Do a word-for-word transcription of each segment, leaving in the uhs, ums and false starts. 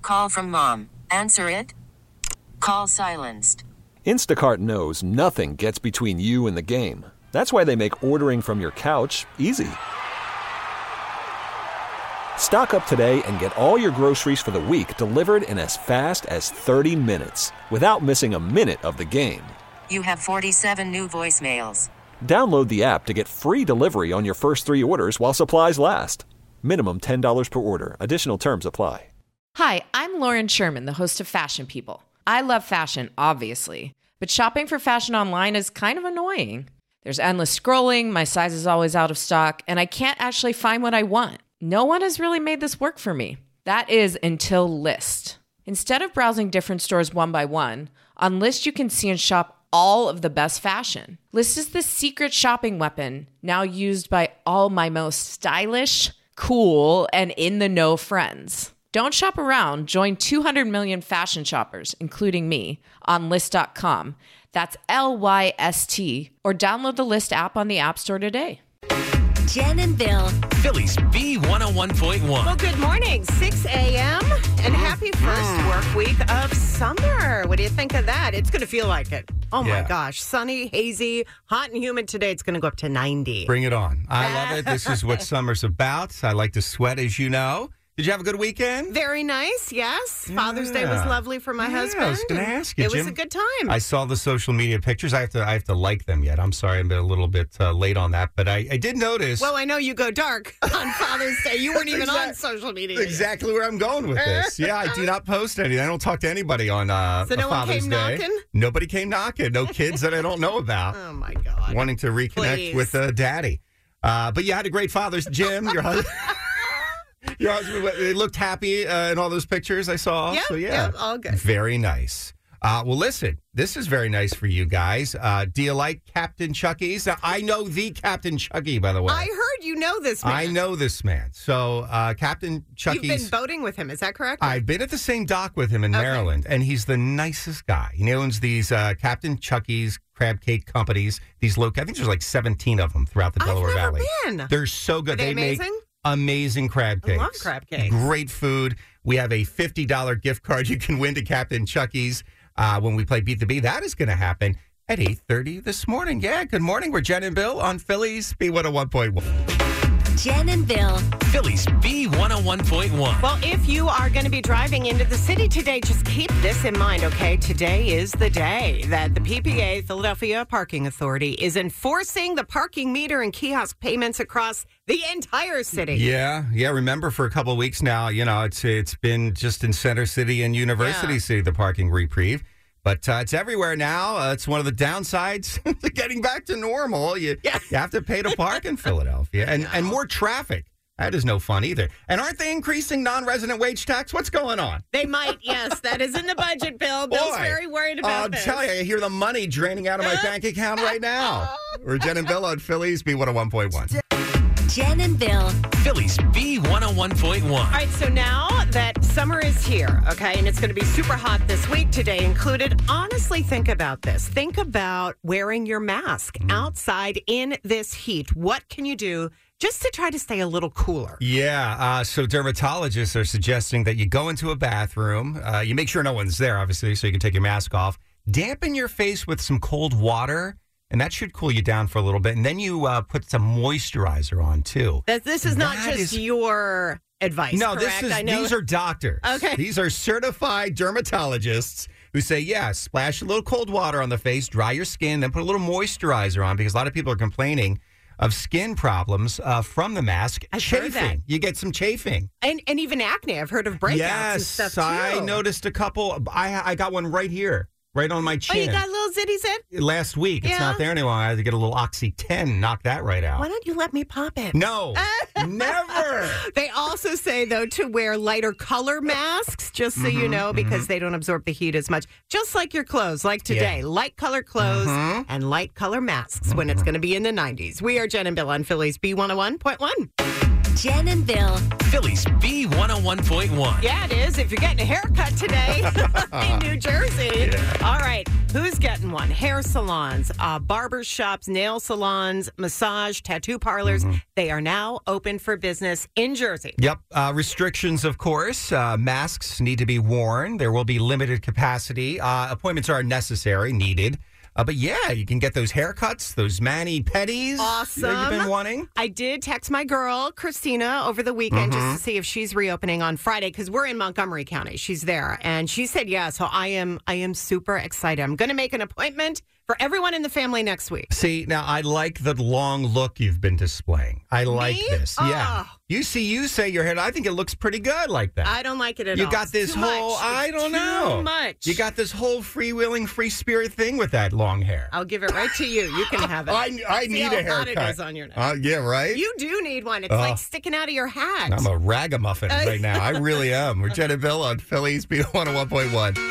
Call from mom. Answer it. Call silenced. Instacart knows nothing gets between you and the game. That's why they make ordering from your couch easy. Stock up today and get all your groceries for the week delivered in as fast as thirty minutes without missing a minute of the game. You have forty-seven new voicemails. Download the app to get free delivery on your first three orders while supplies last. Minimum ten dollars per order. Additional terms apply. Hi, I'm Lauren Sherman, the host of Fashion People. I love fashion, obviously, but shopping for fashion online is kind of annoying. There's endless scrolling, my size is always out of stock, and I can't actually find what I want. No one has really made this work for me. That is until Lyst. Instead of browsing different stores one by one, on Lyst you can see and shop all of the best fashion. Lyst is the secret shopping weapon now used by all my most stylish, cool, and in-the-know friends. Don't shop around. Join two hundred million fashion shoppers, including me, on Lyst dot com. That's L Y S T. Or download the Lyst app on the App Store today. Jen and Bill. Philly's B one oh one point one. Well, good morning. six a.m. and happy first work week of summer. What do you think of that? It's going to feel like it. Oh, Yeah. my gosh. Sunny, hazy, hot and humid today. It's going to go up to ninety. Bring it on. I love it. This is what summer's about. I like to sweat, as you know. Did you have a good weekend? Very nice, yes. Yeah. Father's Day was lovely for my Yeah, husband. I was going to ask you, It was Jim. a good time. I saw the social media pictures. I have to I have to like them yet. I'm sorry, I'm a little bit uh, late on that, but I, I did notice. Well, I know you go dark on Father's Day. You weren't even on Exact- social media. exactly where I'm going with this. Yeah, I do not post anything. I don't talk to anybody on uh, So no one Father's came Day. knocking? Nobody came knocking. No kids that I don't know about. Oh, my God. Wanting to reconnect Please. with uh, Daddy. Uh, but you had a great Father's, Jim. Your husband. Your husband it looked happy uh, in all those pictures I saw. Yep, so yeah, yep, all good. Very nice. Uh, well, listen, this is very nice for you guys. Uh, do you like Captain Chucky's? Now, I know the Captain Chucky, by the way. I heard you know this man. I know this man. So uh, Captain Chucky's. You've been boating with him. Is that correct? I've been at the same dock with him in Okay. Maryland, and he's the nicest guy. He owns these uh, Captain Chucky's crab cake companies. These local, I think there's like seventeen of them throughout the I've Delaware never Valley. been. They're so good. Are they make amazing? amazing crab I cakes. love crab cakes. Great food. We have a fifty dollars gift card you can win to Captain Chucky's uh, when we play Beat the Bee. That is going to happen at eight thirty this morning. Yeah, good morning. We're Jen and Bill on Philly's B one oh one point one. Jen and Bill. Philly's B one oh one point one. Well, if you are going to be driving into the city today, just keep this in mind, okay? Today is the day that the P P A, Philadelphia Parking Authority, is enforcing the parking meter and kiosk payments across the entire city. Yeah, yeah. Remember, for a couple of weeks now, you know, it's it's been just in Center City and University Yeah. City, the parking reprieve. But uh, it's everywhere now. Uh, it's one of the downsides to getting back to normal. You, Yeah. you have to pay to park in Philadelphia. And, and more traffic. That is no fun either. And aren't they increasing non-resident wage tax? What's going on? They might, yes. That is in the budget, Bill. Bill's Boy. very worried about I'll this. tell you, I hear the money draining out of my bank account right now. We're Jen and Bill on Philly's B one oh one point one. Jen and Bill. Philly's B one oh one point one. All right, so now that summer is here, okay, and it's going to be super hot this week, today included, honestly think about this. Think about wearing your mask outside in this heat. What can you do just to try to stay a little cooler? Yeah, uh, so dermatologists are suggesting that you go into a bathroom, uh, you make sure no one's there, obviously, so you can take your mask off, dampen your face with some cold water, and that should cool you down for a little bit, and then you uh, put some moisturizer on, too. That, this is not That just is- your advice, No, correct? this is I know. these are doctors. Okay. These are certified dermatologists who say, yeah, splash a little cold water on the face, dry your skin, then put a little moisturizer on, because a lot of people are complaining of skin problems uh, from the mask. I've heard chafing. that. You get some chafing. And, and even acne. I've heard of breakouts yes, and stuff, too. I noticed a couple. I I got one right here, right on my Oh, chin. you got a little zitty zit? Last week. It's Yeah. not there anymore. I had to get a little Oxy ten, knock that right out. Why don't you let me pop it? No, never. They also say, though, to wear lighter color masks, just so Mm-hmm, you know, because they don't absorb the heat as much. Just like your clothes, like today. Light color clothes Mm-hmm. and light color masks when it's going to be in the nineties. We are Jen and Bill on Philly's B one oh one point one. Jen and Bill. Phillies B one oh one point one. Yeah, it is. If you're getting a haircut today in New Jersey. All right. Who's getting one? Hair salons, uh, barber shops, nail salons, massage, tattoo parlors. Mm-hmm. They are now open for business in Jersey. Yep. Uh, restrictions, of course. Uh, masks need to be worn. There will be limited capacity. Uh, appointments are necessary, needed. Uh, but yeah, you can get those haircuts, those mani-pedis Awesome. that you've been wanting. I did text my girl, Christina, over the weekend Mm-hmm. just to see if she's reopening on Friday because we're in Montgomery County. She's there. And she said yes. So I am I am super excited. I'm going to make an appointment for everyone in the family next week. See, now I like the long look you've been displaying. I like Me? this. Yeah. Oh. You see, you say your hair, I think it looks pretty good like that. I don't like it at You all. got It's this too whole, much. I It's don't know. Too much. You got this whole freewheeling, free spirit thing with that long hair. I'll give it right to you. You can have it. I, I See need how a hot haircut. it is on your neck. Uh, yeah, right? You do need one. It's Oh. like sticking out of your hat. I'm a ragamuffin right now. I really am. We're Jen and Bill on Phillies B one oh one point one.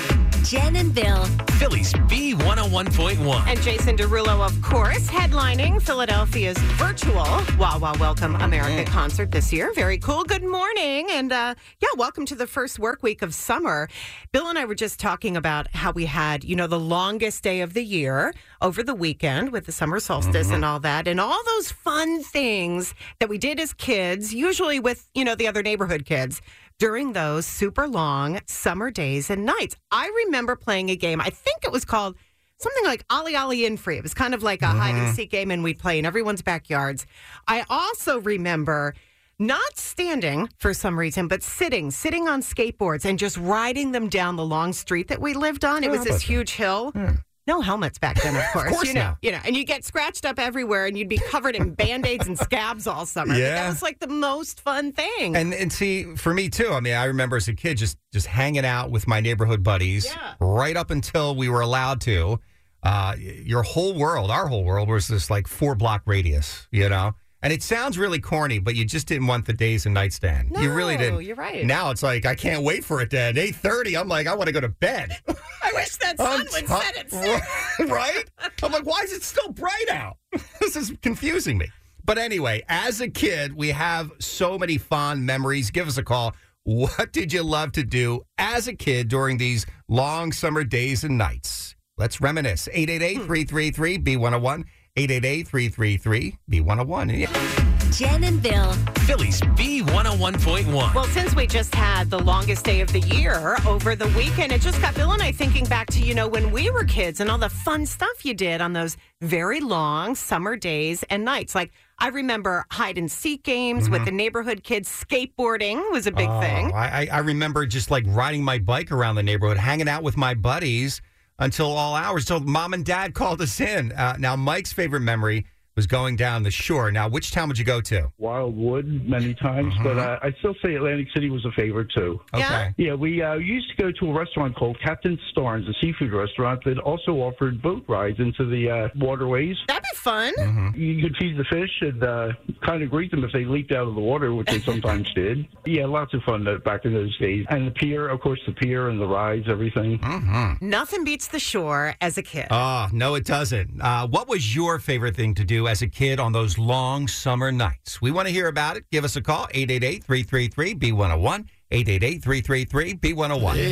Jen and Bill. Phillies B one oh one point one. And Jason Derulo, of course, headlining Philadelphia's virtual Wow Wow Welcome America concert this year. Very cool. Good morning. And uh, yeah, welcome to the first work week of summer. Bill and I were just talking about how we had, you know, the longest day of the year over the weekend with the summer solstice and all that. And all those fun things that we did as kids, usually with, you know, the other neighborhood kids, during those super long summer days and nights. I remember playing a game, I think it was called something like Ollie Ollie In Free. It was kind of like a hide and seek game, and we'd play in everyone's backyards. I also remember not standing for some reason, but sitting, sitting on skateboards and just riding them down the long street that we lived on. It was this huge hill. No helmets back then, of course. course you know, not. you know, and you get scratched up everywhere, and you'd be covered in band-aids and scabs all summer. But Yeah. that was like the most fun thing. And and see, for me too, I mean, I remember as a kid just just hanging out with my neighborhood buddies Yeah. right up until we were allowed to. Uh, your whole world, our whole world was this like four block radius, you know? And it sounds really corny, but you just didn't want the days and nights to end. you really No, didn't. you're right. Now it's like, I can't wait for it to end. eight thirty, I'm like, I want to go to bed. I wish that sun would I'm set at t- six. Right? I'm like, why is it still bright out? This is confusing me. But anyway, as a kid, we have so many fond memories. Give us a call. What did you love to do as a kid during these long summer days and nights? Let's reminisce. eight eight eight, three three three, B one oh one. eight eight eight, three three three, B one oh one. Yeah. Jen and Bill. Phillies B one oh one point one. Well, since we just had the longest day of the year over the weekend, it just got Bill and I thinking back to, you know, when we were kids and all the fun stuff you did on those very long summer days and nights. Like, I remember hide and seek games with the neighborhood kids. Skateboarding was a big Oh, thing. I, I remember just like riding my bike around the neighborhood, hanging out with my buddies until all hours, till mom and dad called us in. Uh, now, Mike's favorite memory was going down the shore. Now, which town would you go to? Wildwood many times, but uh, I'd still say Atlantic City was a favorite too. Yeah? Okay. Yeah, we uh, used to go to a restaurant called Captain Starnes, a seafood restaurant that also offered boat rides into the uh, waterways. That'd be fun. You could feed the fish and uh, kind of greet them if they leaped out of the water, which they sometimes did. Yeah, lots of fun uh, back in those days. And the pier, of course, the pier and the rides, everything. Nothing beats the shore as a kid. Oh, no, it doesn't. Uh, what was your favorite thing to do as a kid on those long summer nights? We want to hear about it. Give us a call, eight eight eight, three three three, B one oh one, eight eight eight, three three three, B one oh one.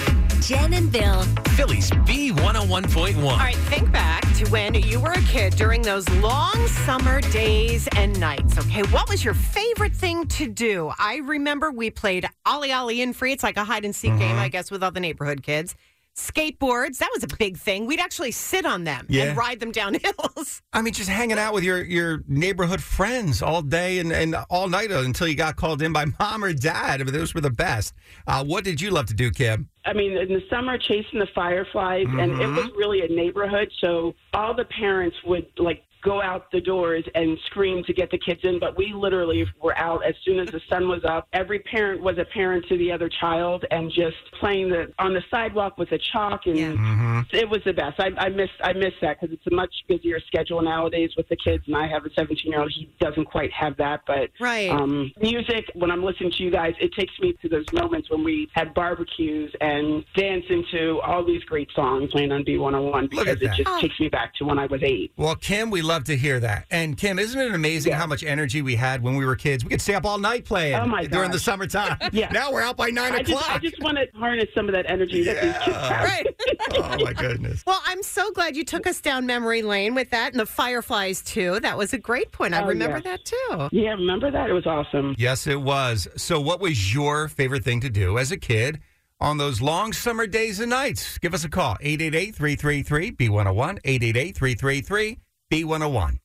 Jen and Bill. Phillies B one oh one point one. All right, think back to when you were a kid during those long summer days and nights, okay? What was your favorite thing to do? I remember we played Ollie Ollie In Free. It's like a hide and seek game, I guess, with all the neighborhood kids. Skateboards, that was a big thing. We'd actually sit on them Yeah. and ride them down hills. I mean, just hanging out with your, your neighborhood friends all day and, and all night until you got called in by mom or dad. I mean, those were the best. Uh, what did you love to do, Kim? I mean, in the summer, chasing the fireflies, and it was really a neighborhood, so all the parents would, like, go out the doors and scream to get the kids in, but we literally were out as soon as the sun was up. Every parent was a parent to the other child, and just playing the on the sidewalk with the chalk, and Yeah. it was the best. I, I miss I miss that because it's a much busier schedule nowadays with the kids, and I have a seventeen-year-old. He doesn't quite have that, but Right. um, music, when I'm listening to you guys, it takes me to those moments when we had barbecues and dancing to all these great songs playing on B one oh one Look at because it that. just takes me back to when I was eight. Well, Kim, we love love to hear that. And Kim, isn't it amazing Yeah. how much energy we had when we were kids? We could stay up all night playing Oh, my during the gosh. summertime. Yeah. Now we're out by nine I o'clock. just, I just want to harness some of that energy that these kids have. Right. Oh, my goodness. Well, I'm so glad you took us down memory lane with that and the Fireflies, too. That was a great point. I Oh, remember yeah. that, too. Yeah, remember that? It was awesome. Yes, it was. So what was your favorite thing to do as a kid on those long summer days and nights? Give us a call, eight eight eight, three three three, B one oh one, eight eight eight, three three three, B one oh one.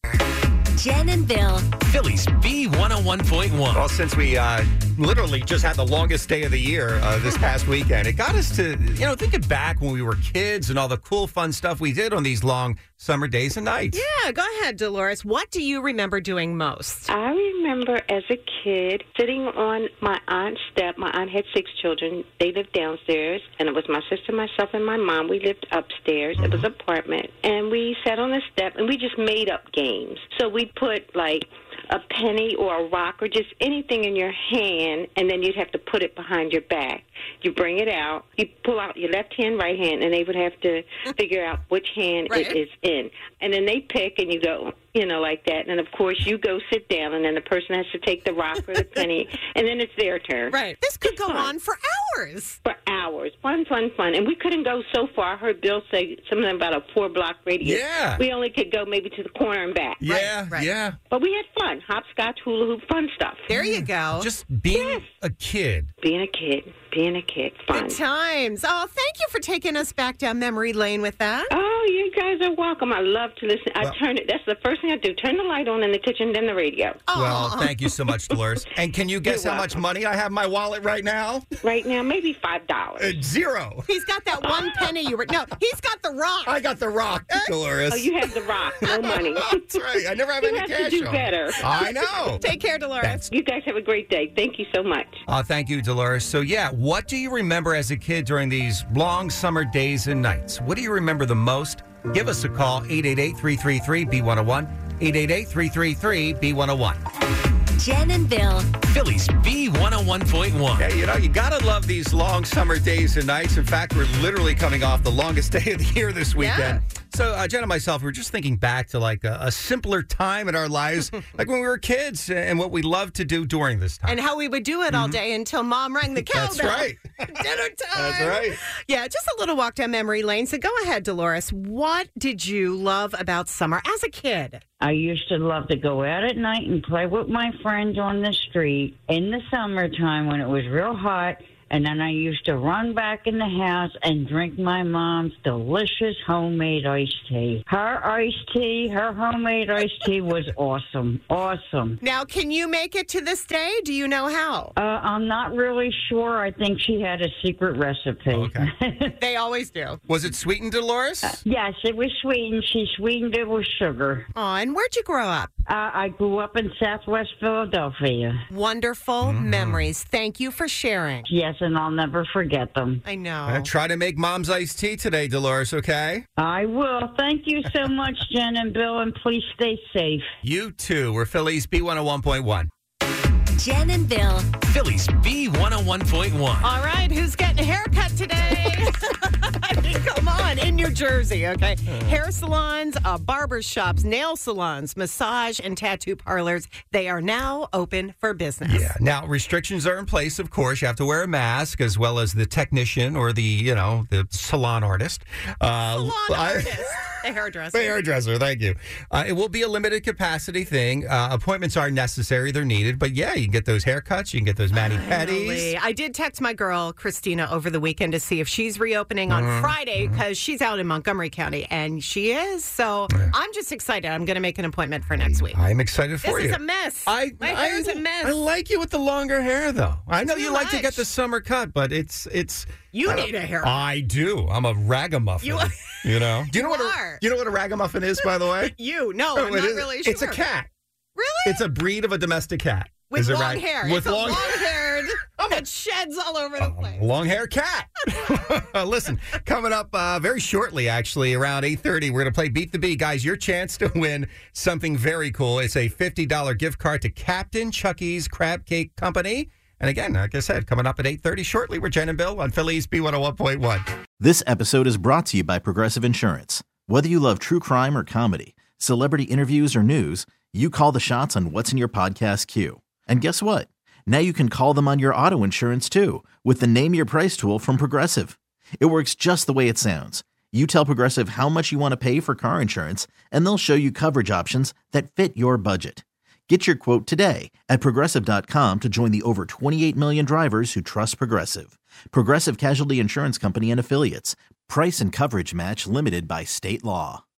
Jen and Bill. Phillies B one oh one point one. Well, since we uh, literally just had the longest day of the year uh, this past weekend, it got us to, you know, thinking back when we were kids and all the cool, fun stuff we did on these long summer days and nights. Yeah, go ahead, Dolores. What do you remember doing most? I remember as a kid sitting on my aunt's step. My aunt had six children. They lived downstairs, and it was my sister, myself, and my mom. We lived upstairs. It was an apartment. And we sat on the step, and we just made up games. So we'd put, like, a penny or a rock or just anything in your hand, and then you'd have to put it behind your back. You bring it out, you pull out your left hand, right hand, and they would have to figure out which hand Right. it is in. And then they pick, and you go, you know, like that. And, of course, you go sit down, and then the person has to take the rock or the penny, and then it's their turn. Right. This could It's go fun. on for hours. For hours. Fun, fun, fun. And we couldn't go so far. I heard Bill say something about a four-block radius. Yeah. We only could go maybe to the corner and back. Yeah, right. yeah. But we had fun. Hopscotch, hula hoop, fun stuff. There you go. Just being Yes. a kid. Being a kid. Being a kid. Fun. Good times. Oh, thank you for taking us back down memory lane with that. Oh, you guys are welcome. I love to listen. I Well- turn it. That's the first thing I do. Turn the light on in the kitchen, then the radio. Well, Aw. thank you so much, Dolores. And can you guess You're how much welcome. money I have in my wallet right now? Right now, maybe five dollars. Uh, zero. He's got that one penny you were. No, he's got the rock. I got the rock, Dolores. Oh, you have the rock. No money. That's right. I never have You any have to cash do on. better. I know. Take care, Dolores. Thanks. You guys have a great day. Thank you so much. Uh, thank you, Dolores. So, yeah, what do you remember as a kid during these long summer days and nights? What do you remember the most? Give us a call, eight eight eight, three three three, B one oh one, eight eight eight, three three three, B one oh one. Jen and Bill. Phillies B one oh one point one. Yeah, you know, you gotta love these long summer days and nights. In fact, we're literally coming off the longest day of the year this weekend. So, uh, Jen and myself, we were just thinking back to like a, a simpler time in our lives, like when we were kids, and what we loved to do during this time. And how we would do it all day until Mom rang the cowbell. That's right. Dinner time. That's right. Yeah, just a little walk down memory lane. So go ahead, Dolores. What did you love about summer as a kid? I used to love to go out at night and play with my friends on the street in the summertime when it was real hot. And then I used to run back in the house and drink my mom's delicious homemade iced tea. Her iced tea, her homemade iced tea was awesome. Awesome. Now, can you make it to this day? Do you know how? Uh, I'm not really sure. I think she had a secret recipe. Okay. They always do. Was it sweetened, Dolores? Yes, it was sweetened. She sweetened it with sugar. Oh, and where'd you grow up? Uh, I grew up in Southwest Philadelphia. Wonderful memories. Thank you for sharing. Yes, and I'll never forget them. I know. Uh, try to make mom's iced tea today, Dolores, okay? I will. Thank you so much, Jen and Bill, and please stay safe. You too. We're Phillies B one oh one point one. Jen and Bill. Phillies B one oh one point one. All right, who's getting a haircut today? I mean, come on, in New Jersey, okay? Hair salons, uh, barber shops, nail salons, massage, and tattoo parlors, they are now open for business. Yeah. Now, restrictions are in place, of course. You have to wear a mask as well as the technician or the, you know, the salon artist. Uh, Salon I- artist, the hairdresser. The hairdresser, thank you. Uh, it will be a limited capacity thing. Uh, appointments are necessary, they're needed. But yeah, you can get those haircuts, you can get those mani-pedis. Finally. I did text my girl, Christina, over the weekend to see if she's reopening on Mhm. Friday because she's out in Montgomery County, and she is. So I'm just excited. I'm going to make an appointment for next week. I'm excited for This you. is a mess. I, my I, hair is a mess. I like you with the longer hair, though. I know Too you like to get much. the summer cut, but it's it's. You I don't- need a haircut. I do. I'm a ragamuffin. You- You, know. Do you know You what are. a, you know what a ragamuffin is, by the way? You? No, Oh, I'm it not is- really sure. It's a cat. Really? It's a breed of a domestic cat. With Is a long rag- hair. With it's long, a long-haired that sheds all over the place. long hair cat. Listen, coming up uh, very shortly, actually, around eight thirty, we're going to play Beat the Bee. Guys, your chance to win something very cool. It's a fifty dollars gift card to Captain Chucky's Crab Cake Company. And again, like I said, coming up at eight thirty shortly, we're Jen and Bill on Phillies B one oh one point one. This episode is brought to you by Progressive Insurance. Whether you love true crime or comedy, Celebrity interviews or news, you call the shots on what's in your podcast queue. And guess what? Now you can call them on your auto insurance too with the Name Your Price tool from Progressive. It works just the way it sounds. You tell Progressive how much you want to pay for car insurance, and they'll show you coverage options that fit your budget. Get your quote today at Progressive dot com to join the over twenty-eight million drivers who trust Progressive. Progressive Casualty Insurance Company and Affiliates. Price and coverage match limited by state law.